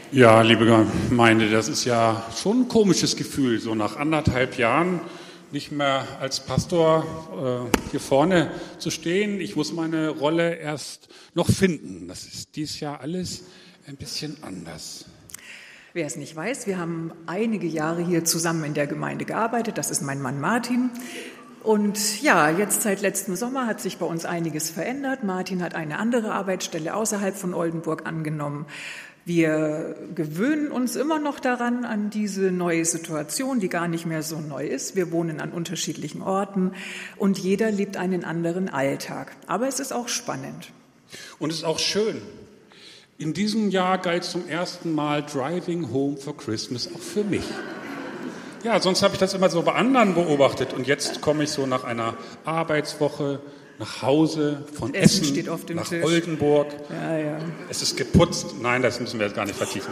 Ja, liebe Gemeinde, das ist ja schon ein komisches Gefühl, so nach 1,5 Jahren nicht mehr als Pastor hier vorne zu stehen. Ich muss meine Rolle erst noch finden. Das ist dieses Jahr alles ein bisschen anders. Wer es nicht weiß, wir haben einige Jahre hier zusammen in der Gemeinde gearbeitet. Das ist mein Mann Martin. Und ja, jetzt seit letztem Sommer hat sich bei uns einiges verändert. Martin hat eine andere Arbeitsstelle außerhalb von Oldenburg angenommen. Wir gewöhnen uns immer noch daran, an diese neue Situation, die gar nicht mehr so neu ist. Wir wohnen an unterschiedlichen Orten und jeder lebt einen anderen Alltag. Aber es ist auch spannend. Und es ist auch schön. In diesem Jahr galt zum ersten Mal Driving Home for Christmas auch für mich. Ja, sonst habe ich das immer so bei anderen beobachtet. Und jetzt komme ich so nach einer Arbeitswoche nach Hause, von Essen steht auf dem nach Tisch. Oldenburg. Ja. Es ist geputzt. Nein, das müssen wir jetzt gar nicht vertiefen.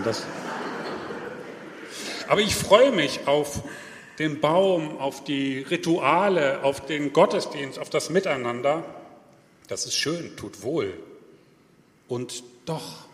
Aber ich freue mich auf den Baum, auf die Rituale, auf den Gottesdienst, auf das Miteinander. Das ist schön, tut wohl. Und doch.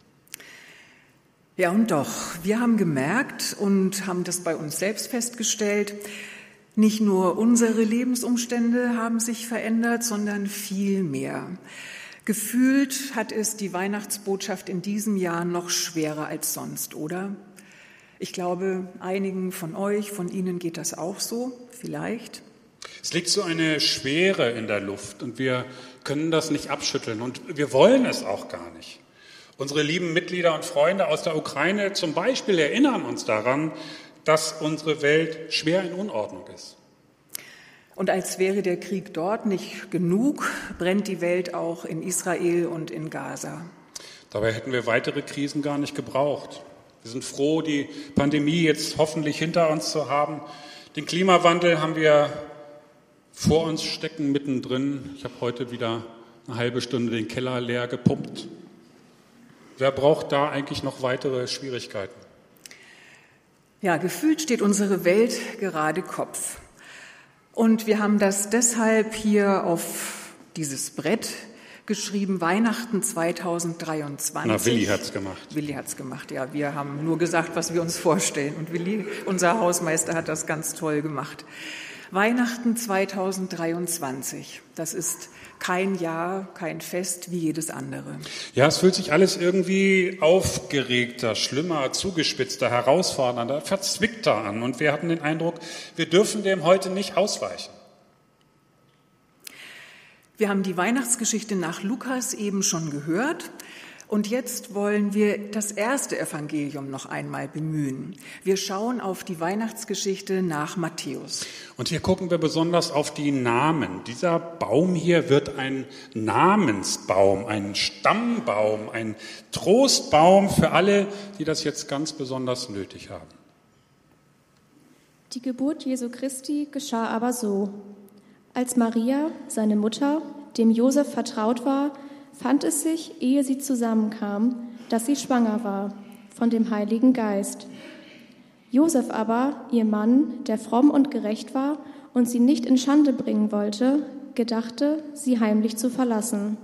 Ja, und doch. Wir haben gemerkt und haben das bei uns selbst festgestellt, nicht nur unsere Lebensumstände haben sich verändert, sondern viel mehr. Gefühlt hat es die Weihnachtsbotschaft in diesem Jahr noch schwerer als sonst, oder? Ich glaube, einigen von euch, von Ihnen geht das auch so, vielleicht. Es liegt so eine Schwere in der Luft und wir können das nicht abschütteln und wir wollen es auch gar nicht. Unsere lieben Mitglieder und Freunde aus der Ukraine zum Beispiel erinnern uns daran, dass unsere Welt schwer in Unordnung ist. Und als wäre der Krieg dort nicht genug, brennt die Welt auch in Israel und in Gaza. Dabei hätten wir weitere Krisen gar nicht gebraucht. Wir sind froh, die Pandemie jetzt hoffentlich hinter uns zu haben. Den Klimawandel haben wir vor uns stecken, mittendrin. Ich habe heute wieder eine halbe Stunde den Keller leer gepumpt. Wer braucht da eigentlich noch weitere Schwierigkeiten? Ja, gefühlt steht unsere Welt gerade Kopf. Und wir haben das deshalb hier auf dieses Brett geschrieben, Weihnachten 2023. Na, Willi hat's gemacht. Willi hat's gemacht, ja. Wir haben nur gesagt, was wir uns vorstellen. Und Willi, unser Hausmeister, hat das ganz toll gemacht. Weihnachten 2023, das ist kein Jahr, kein Fest wie jedes andere. Ja, es fühlt sich alles irgendwie aufgeregter, schlimmer, zugespitzter, herausfordernder, verzwickter an. Und wir hatten den Eindruck, wir dürfen dem heute nicht ausweichen. Wir haben die Weihnachtsgeschichte nach Lukas eben schon gehört. Und jetzt wollen wir das erste Evangelium noch einmal bemühen. Wir schauen auf die Weihnachtsgeschichte nach Matthäus. Und hier gucken wir besonders auf die Namen. Dieser Baum hier wird ein Namensbaum, ein Stammbaum, ein Trostbaum für alle, die das jetzt ganz besonders nötig haben. Die Geburt Jesu Christi geschah aber so. Als Maria, seine Mutter, dem Josef vertraut war, fand es sich, ehe sie zusammenkam, dass sie schwanger war von dem Heiligen Geist. Josef aber, ihr Mann, der fromm und gerecht war und sie nicht in Schande bringen wollte, gedachte, sie heimlich zu verlassen.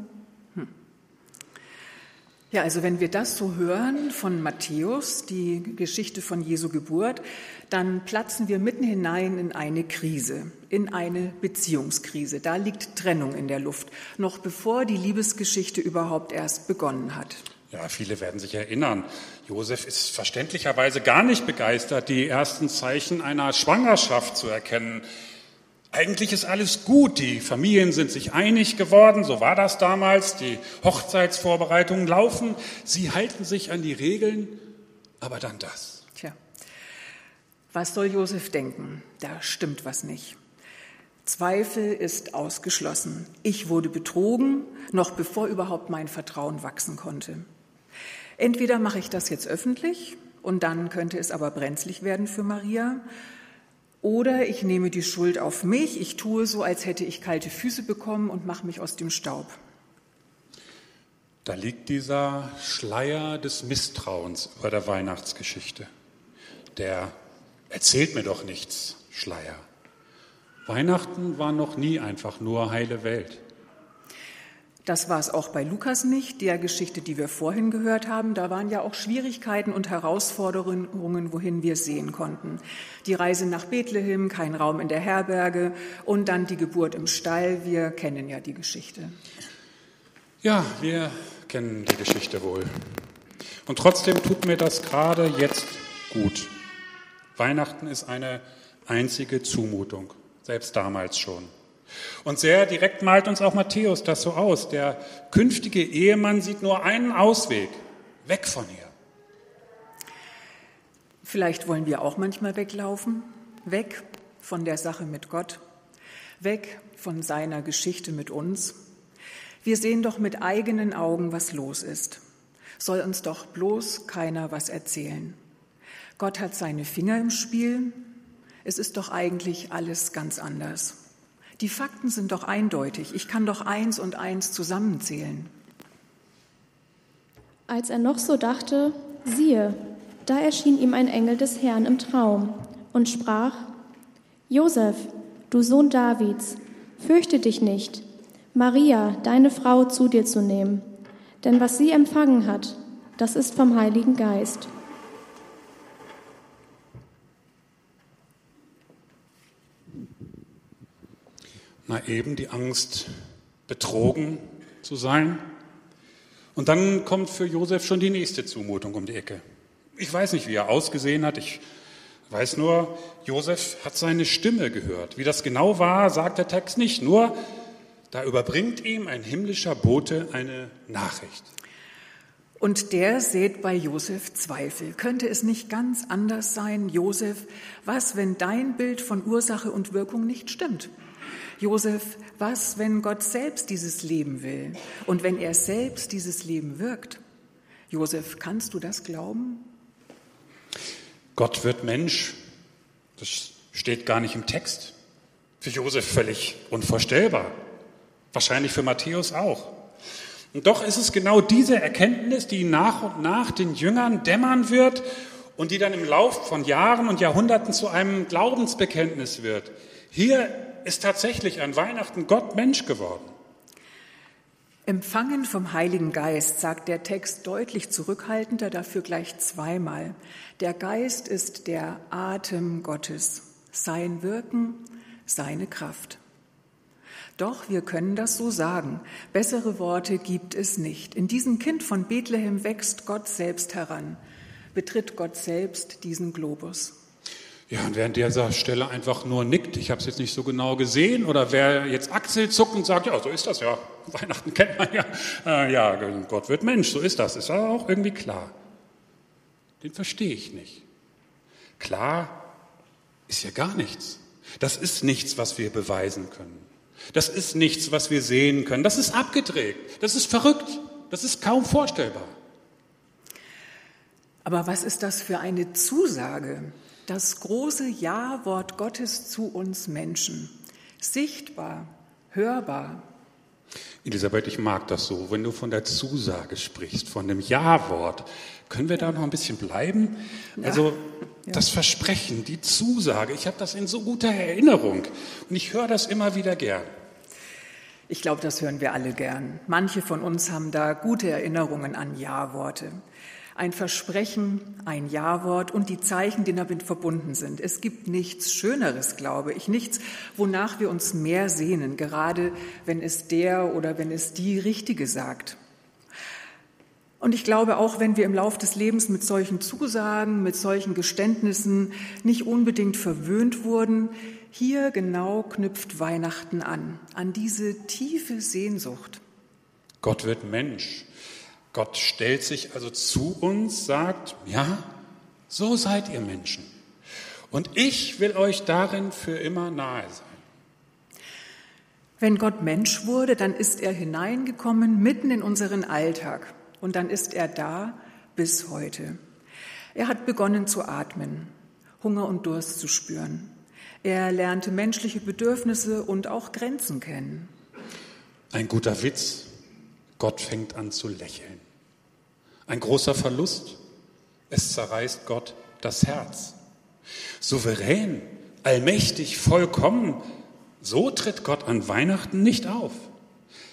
Ja, also wenn wir das so hören von Matthäus, die Geschichte von Jesu Geburt, dann platzen wir mitten hinein in eine Krise, in eine Beziehungskrise. Da liegt Trennung in der Luft, noch bevor die Liebesgeschichte überhaupt erst begonnen hat. Ja, viele werden sich erinnern, Josef ist verständlicherweise gar nicht begeistert, die ersten Zeichen einer Schwangerschaft zu erkennen. Eigentlich ist alles gut, die Familien sind sich einig geworden, so war das damals, die Hochzeitsvorbereitungen laufen, sie halten sich an die Regeln, aber dann das. Tja, was soll Josef denken? Da stimmt was nicht. Zweifel ist ausgeschlossen. Ich wurde betrogen, noch bevor überhaupt mein Vertrauen wachsen konnte. Entweder mache ich das jetzt öffentlich und dann könnte es aber brenzlig werden für Maria, oder ich nehme die Schuld auf mich, ich tue so, als hätte ich kalte Füße bekommen und mache mich aus dem Staub. Da liegt dieser Schleier des Misstrauens über der Weihnachtsgeschichte. Der erzählt mir doch nichts, Schleier. Weihnachten war noch nie einfach nur heile Welt. Das war es auch bei Lukas nicht, der Geschichte, die wir vorhin gehört haben. Da waren ja auch Schwierigkeiten und Herausforderungen, wohin wir sehen konnten. Die Reise nach Bethlehem, kein Raum in der Herberge und dann die Geburt im Stall. Wir kennen ja die Geschichte. Ja, wir kennen die Geschichte wohl. Und trotzdem tut mir das gerade jetzt gut. Weihnachten ist eine einzige Zumutung, selbst damals schon. Und sehr direkt malt uns auch Matthäus das so aus. Der künftige Ehemann sieht nur einen Ausweg, weg von ihr. Vielleicht wollen wir auch manchmal weglaufen, weg von der Sache mit Gott, weg von seiner Geschichte mit uns. Wir sehen doch mit eigenen Augen, was los ist. Soll uns doch bloß keiner was erzählen. Gott hat seine Finger im Spiel. Es ist doch eigentlich alles ganz anders. Die Fakten sind doch eindeutig. Ich kann doch 1 und 1 zusammenzählen. Als er noch so dachte, siehe, da erschien ihm ein Engel des Herrn im Traum und sprach: Josef, du Sohn Davids, fürchte dich nicht, Maria, deine Frau, zu dir zu nehmen, denn was sie empfangen hat, das ist vom Heiligen Geist. Mal eben die Angst, betrogen zu sein. Und dann kommt für Josef schon die nächste Zumutung um die Ecke. Ich weiß nicht, wie er ausgesehen hat. Ich weiß nur, Josef hat seine Stimme gehört. Wie das genau war, sagt der Text nicht. Nur, da überbringt ihm ein himmlischer Bote eine Nachricht. Und der sät bei Josef Zweifel. Könnte es nicht ganz anders sein, Josef? Was, wenn dein Bild von Ursache und Wirkung nicht stimmt? Josef, was, wenn Gott selbst dieses Leben will und wenn er selbst dieses Leben wirkt? Josef, kannst du das glauben? Gott wird Mensch, das steht gar nicht im Text. Für Josef völlig unvorstellbar. Wahrscheinlich für Matthäus auch. Und doch ist es genau diese Erkenntnis, die nach und nach den Jüngern dämmern wird und die dann im Lauf von Jahren und Jahrhunderten zu einem Glaubensbekenntnis wird. Hier ist tatsächlich an Weihnachten Gott Mensch geworden. Empfangen vom Heiligen Geist, sagt der Text deutlich zurückhaltender, dafür gleich zweimal. Der Geist ist der Atem Gottes, sein Wirken, seine Kraft. Doch wir können das so sagen. Bessere Worte gibt es nicht. In diesem Kind von Bethlehem wächst Gott selbst heran, betritt Gott selbst diesen Globus. Ja, und wer an dieser Stelle einfach nur nickt, ich habe es jetzt nicht so genau gesehen, oder wer jetzt achselzuckend sagt, ja, so ist das ja, Weihnachten kennt man ja, ja, Gott wird Mensch, so ist das, ist ja auch irgendwie klar. Den verstehe ich nicht. Klar ist ja gar nichts. Das ist nichts, was wir beweisen können. Das ist nichts, was wir sehen können. Das ist abgedreht, das ist verrückt, das ist kaum vorstellbar. Aber was ist das für eine Zusage? Das große Ja-Wort Gottes zu uns Menschen. Sichtbar, hörbar. Elisabeth, ich mag das so, wenn du von der Zusage sprichst, von dem Ja-Wort. Können wir da noch ein bisschen bleiben? Ja. Also das Versprechen, die Zusage, ich habe das in so guter Erinnerung und ich höre das immer wieder gern. Ich glaube, das hören wir alle gern. Manche von uns haben da gute Erinnerungen an Ja-Worte. Ein Versprechen, ein Ja-Wort und die Zeichen, die damit verbunden sind. Es gibt nichts Schöneres, glaube ich, nichts, wonach wir uns mehr sehnen, gerade wenn es der oder wenn es die Richtige sagt. Und ich glaube, auch wenn wir im Lauf des Lebens mit solchen Zusagen, mit solchen Geständnissen nicht unbedingt verwöhnt wurden, hier genau knüpft Weihnachten an diese tiefe Sehnsucht. Gott wird Mensch. Gott stellt sich also zu uns, sagt, ja, so seid ihr Menschen. Und ich will euch darin für immer nahe sein. Wenn Gott Mensch wurde, dann ist er hineingekommen mitten in unseren Alltag. Und dann ist er da bis heute. Er hat begonnen zu atmen, Hunger und Durst zu spüren. Er lernte menschliche Bedürfnisse und auch Grenzen kennen. Ein guter Witz. Gott fängt an zu lächeln. Ein großer Verlust. Es zerreißt Gott das Herz. Souverän, allmächtig, vollkommen. So tritt Gott an Weihnachten nicht auf.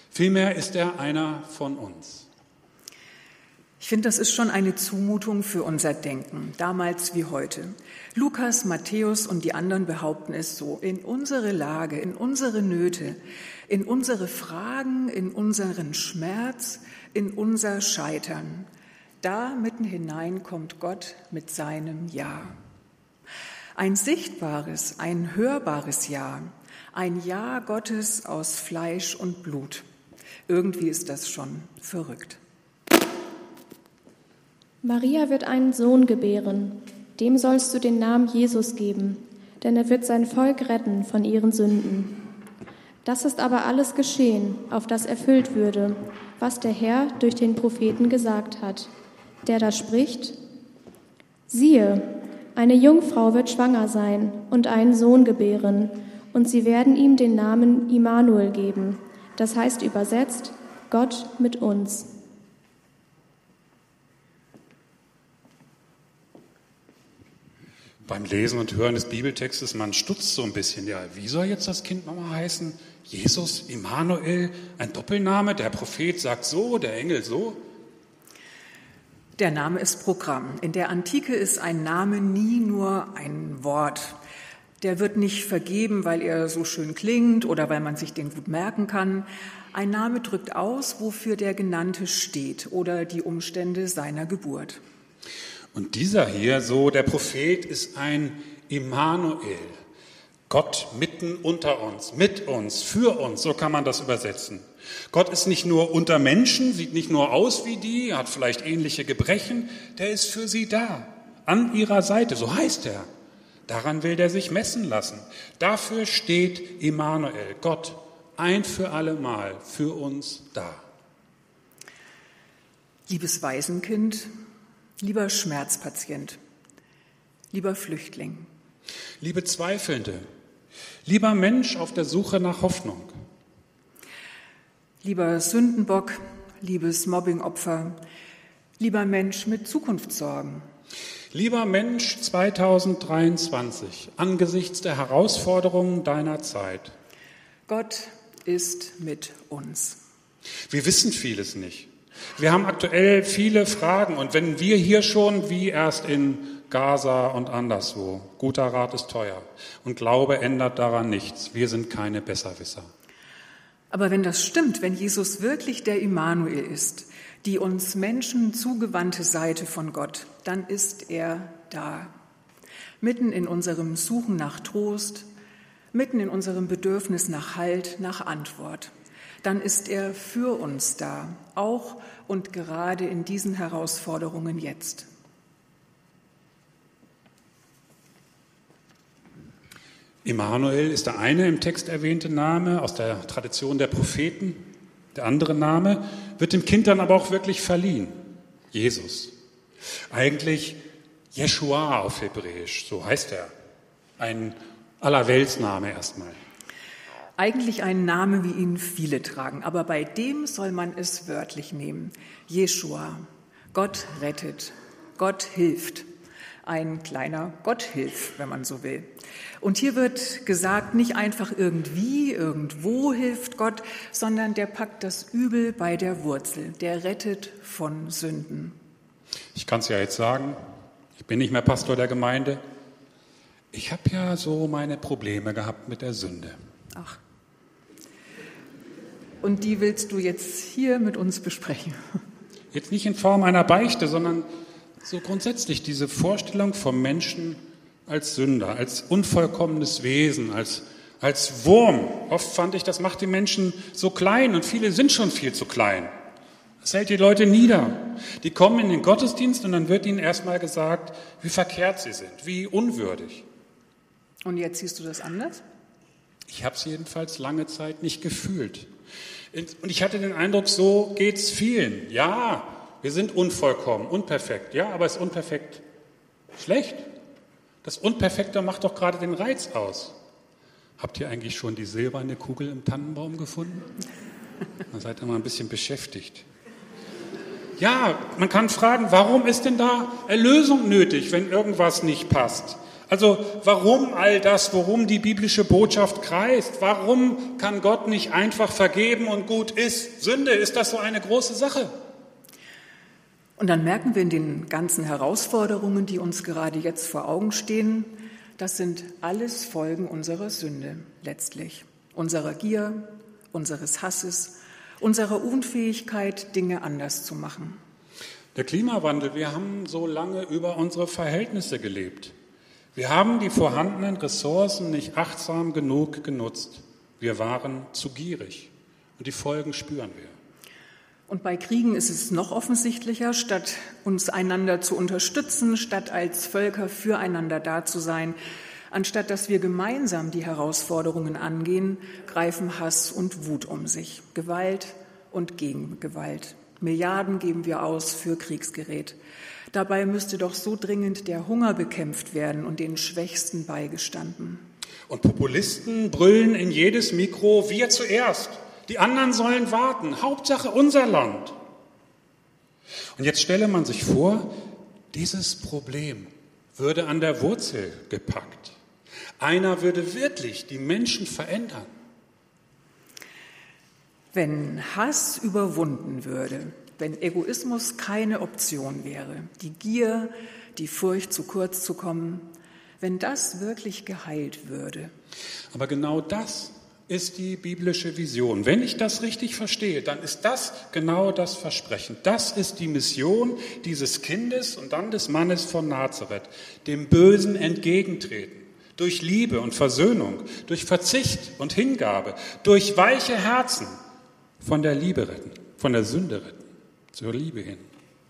Vielmehr ist er einer von uns. Ich finde, das ist schon eine Zumutung für unser Denken, damals wie heute. Lukas, Matthäus und die anderen behaupten es so: In unsere Lage, in unsere Nöte, in unsere Fragen, in unseren Schmerz, in unser Scheitern, da mitten hinein kommt Gott mit seinem Ja. Ein sichtbares, ein hörbares Ja, ein Ja Gottes aus Fleisch und Blut. Irgendwie ist das schon verrückt. Maria wird einen Sohn gebären. Dem sollst du den Namen Jesus geben, denn er wird sein Volk retten von ihren Sünden. Das ist aber alles geschehen, auf das erfüllt würde, was der Herr durch den Propheten gesagt hat, der da spricht: Siehe, eine Jungfrau wird schwanger sein und einen Sohn gebären, und sie werden ihm den Namen Immanuel geben. Das heißt übersetzt: Gott mit uns. Beim Lesen und Hören des Bibeltextes, man stutzt so ein bisschen. Ja, wie soll jetzt das Kind nochmal heißen? Jesus, Immanuel, ein Doppelname, der Prophet sagt so, der Engel so. Der Name ist Programm. In der Antike ist ein Name nie nur ein Wort. Der wird nicht vergeben, weil er so schön klingt oder weil man sich den gut merken kann. Ein Name drückt aus, wofür der Genannte steht oder die Umstände seiner Geburt. Und dieser hier, so der Prophet, ist ein Immanuel. Gott mitten unter uns, mit uns, für uns, so kann man das übersetzen. Gott ist nicht nur unter Menschen, sieht nicht nur aus wie die, hat vielleicht ähnliche Gebrechen, der ist für sie da, an ihrer Seite, so heißt er. Daran will der sich messen lassen. Dafür steht Immanuel, Gott, ein für alle Mal für uns da. Liebes Waisenkind, lieber Schmerzpatient, lieber Flüchtling, liebe Zweifelnde, lieber Mensch auf der Suche nach Hoffnung, lieber Sündenbock, liebes Mobbingopfer, lieber Mensch mit Zukunftssorgen, lieber Mensch 2023, angesichts der Herausforderungen deiner Zeit. Gott ist mit uns. Wir wissen vieles nicht. Wir haben aktuell viele Fragen und wenn wir hier schon wie erst in Gaza und anderswo, guter Rat ist teuer und Glaube ändert daran nichts. Wir sind keine Besserwisser. Aber wenn das stimmt, wenn Jesus wirklich der Immanuel ist, die uns Menschen zugewandte Seite von Gott, dann ist er da. Mitten in unserem Suchen nach Trost, mitten in unserem Bedürfnis nach Halt, nach Antwort. Dann ist er für uns da, auch und gerade in diesen Herausforderungen jetzt. Immanuel ist der eine im Text erwähnte Name aus der Tradition der Propheten. Der andere Name wird dem Kind dann aber auch wirklich verliehen. Jesus. Eigentlich Jeschua auf Hebräisch, so heißt er. Ein Allerweltsname erstmal. Eigentlich ein Name, wie ihn viele tragen, aber bei dem soll man es wörtlich nehmen. Jeschua, Gott rettet, Gott hilft. Ein kleiner Gotthilf, wenn man so will. Und hier wird gesagt, nicht einfach irgendwie, irgendwo hilft Gott, sondern der packt das Übel bei der Wurzel, der rettet von Sünden. Ich kann es ja jetzt sagen, ich bin nicht mehr Pastor der Gemeinde. Ich habe ja so meine Probleme gehabt mit der Sünde. Ach. Und die willst du jetzt hier mit uns besprechen? Jetzt nicht in Form einer Beichte, sondern so grundsätzlich diese Vorstellung vom Menschen als Sünder, als unvollkommenes Wesen, als Wurm. Oft fand ich, das macht die Menschen so klein und viele sind schon viel zu klein. Das hält die Leute nieder. Die kommen in den Gottesdienst und dann wird ihnen erstmal gesagt, wie verkehrt sie sind, wie unwürdig. Und jetzt siehst du das anders? Ich habe es jedenfalls lange Zeit nicht gefühlt. Und ich hatte den Eindruck, so geht's vielen. Ja, wir sind unvollkommen, unperfekt. Ja, aber ist unperfekt schlecht? Das Unperfekte macht doch gerade den Reiz aus. Habt ihr eigentlich schon die silberne Kugel im Tannenbaum gefunden? Dann seid ihr mal ein bisschen beschäftigt. Ja, man kann fragen, warum ist denn da Erlösung nötig, wenn irgendwas nicht passt? Also warum all das, worum die biblische Botschaft kreist? Warum kann Gott nicht einfach vergeben und gut ist? Sünde, ist das so eine große Sache? Und dann merken wir in den ganzen Herausforderungen, die uns gerade jetzt vor Augen stehen, das sind alles Folgen unserer Sünde letztlich. Unserer Gier, unseres Hasses, unserer Unfähigkeit, Dinge anders zu machen. Der Klimawandel, wir haben so lange über unsere Verhältnisse gelebt. Wir haben die vorhandenen Ressourcen nicht achtsam genug genutzt. Wir waren zu gierig und die Folgen spüren wir. Und bei Kriegen ist es noch offensichtlicher, statt uns einander zu unterstützen, statt als Völker füreinander da zu sein, anstatt dass wir gemeinsam die Herausforderungen angehen, greifen Hass und Wut um sich, Gewalt und Gegengewalt. Milliarden geben wir aus für Kriegsgerät. Dabei müsste doch so dringend der Hunger bekämpft werden und den Schwächsten beigestanden. Und Populisten brüllen in jedes Mikro, wir zuerst. Die anderen sollen warten. Hauptsache unser Land. Und jetzt stelle man sich vor, dieses Problem würde an der Wurzel gepackt. Einer würde wirklich die Menschen verändern. Wenn Hass überwunden würde, wenn Egoismus keine Option wäre, die Gier, die Furcht, zu kurz zu kommen, wenn das wirklich geheilt würde. Aber genau das ist die biblische Vision. Wenn ich das richtig verstehe, dann ist das genau das Versprechen. Das ist die Mission dieses Kindes und dann des Mannes von Nazareth, dem Bösen entgegentreten. Durch Liebe und Versöhnung, durch Verzicht und Hingabe, durch weiche Herzen von der Liebe retten, von der Sünde retten, zur Liebe hin.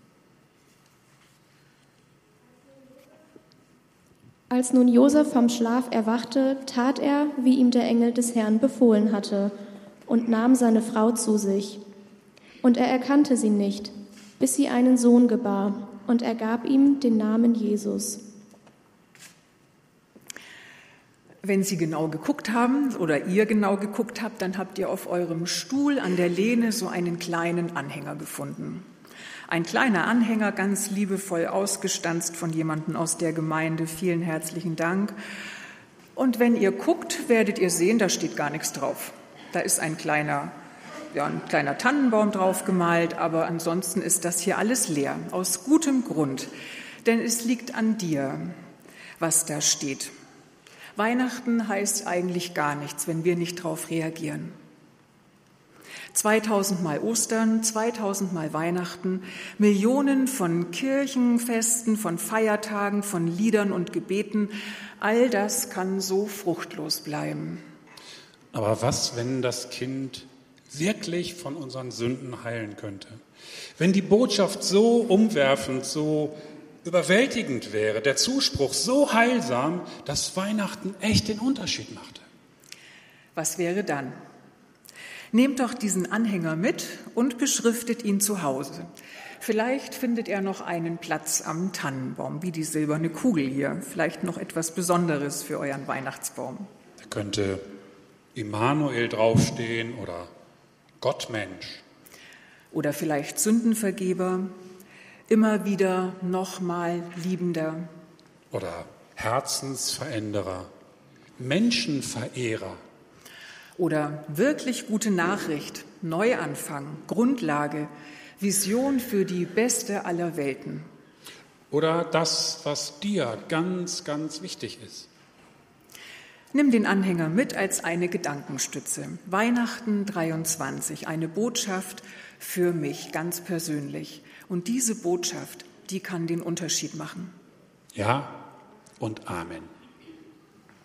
Als nun Josef vom Schlaf erwachte, tat er, wie ihm der Engel des Herrn befohlen hatte, und nahm seine Frau zu sich. Und er erkannte sie nicht, bis sie einen Sohn gebar, und er gab ihm den Namen Jesus. Wenn Sie genau geguckt haben oder ihr genau geguckt habt, dann habt ihr auf eurem Stuhl an der Lehne so einen kleinen Anhänger gefunden. Ein kleiner Anhänger, ganz liebevoll ausgestanzt von jemandem aus der Gemeinde. Vielen herzlichen Dank. Und wenn ihr guckt, werdet ihr sehen, da steht gar nichts drauf. Da ist ein kleiner Tannenbaum drauf gemalt, aber ansonsten ist das hier alles leer, aus gutem Grund. Denn es liegt an dir, was da steht. Weihnachten heißt eigentlich gar nichts, wenn wir nicht darauf reagieren. 2000 Mal Ostern, 2000 Mal Weihnachten, Millionen von Kirchenfesten, von Feiertagen, von Liedern und Gebeten, all das kann so fruchtlos bleiben. Aber was, wenn das Kind wirklich von unseren Sünden heilen könnte? Wenn die Botschaft so umwerfend, so überwältigend wäre, der Zuspruch so heilsam, dass Weihnachten echt den Unterschied machte. Was wäre dann? Nehmt doch diesen Anhänger mit und beschriftet ihn zu Hause. Vielleicht findet er noch einen Platz am Tannenbaum, wie die silberne Kugel hier. Vielleicht noch etwas Besonderes für euren Weihnachtsbaum. Da könnte Immanuel draufstehen oder Gottmensch. Oder vielleicht Sündenvergeber, immer wieder, nochmal liebender. Oder Herzensveränderer, Menschenverehrer. Oder wirklich gute Nachricht, Neuanfang, Grundlage, Vision für die beste aller Welten. Oder das, was dir ganz, ganz wichtig ist. Nimm den Anhänger mit als eine Gedankenstütze. Weihnachten 23, eine Botschaft für mich ganz persönlich. Und diese Botschaft, die kann den Unterschied machen. Ja und Amen.